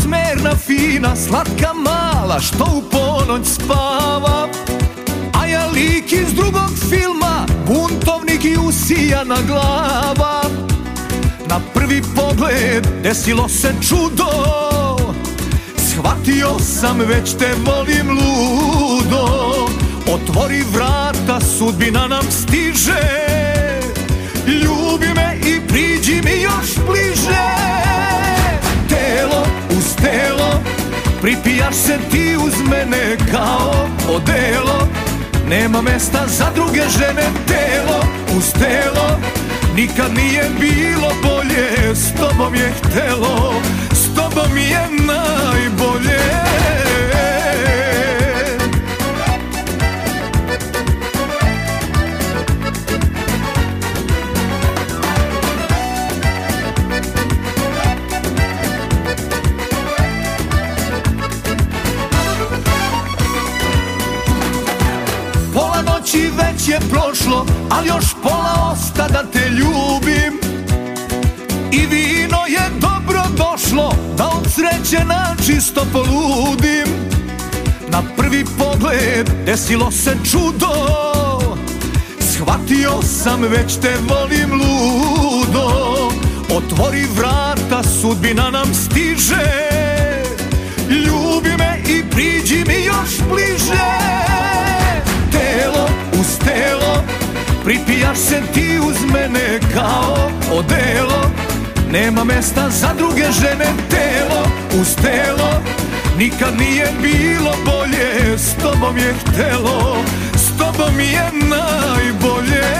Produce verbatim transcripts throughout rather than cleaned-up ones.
smerna, fina, slatka mala, što u ponoć spava. A ja lik iz drugog filma, buntovnik i usijana glava. Na prvi pogled desilo se čudo, shvatio sam već te volim ludo. Otvori vrata, sudbina nam stiže, ljubi me i priđi mi još bliže. Telo uz telo, pripijaš se ti uz mene kao odelo. Nema mesta za druge žene, telo uz telo. Nikad nije bilo bolje, s tobom je htelo, s tobom je najbolje. Pola noći već je prošlo, ali još pola osta da te ljubim. I vino je dobro došlo, da od sreće načisto poludim. Na prvi pogled desilo se čudo, shvatio sam već te volim ludo. Otvori vrata, sudbina nam stiže, ljubi me i priđi mi još bliže. Telo uz telo, pripijaš se ti uz mene kao odelo. Nema mesta za druge žene, telo uz telo. Nikad nije bilo bolje, s tobom je htelo, s tobom je najbolje.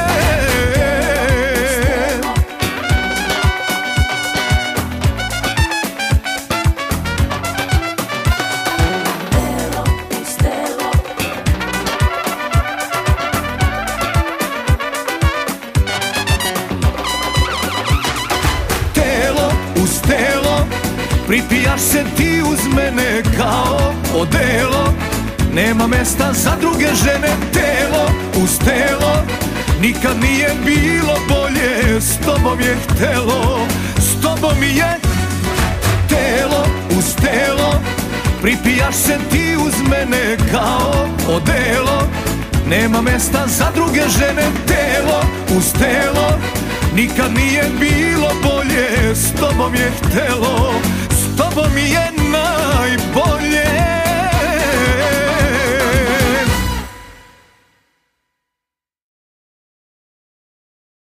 Pripijaš se ti uz mene kao odelo. Nema mesta za druge žene, telo uz telo. Nikad nije bilo bolje, s tobom je htelo, s tobom je telo uz telo. Pripijaš se ti uz mene kao odelo. Nema mesta za druge žene, telo uz telo. Nikad nije bilo bolje, s tobom je htelo, s tobom je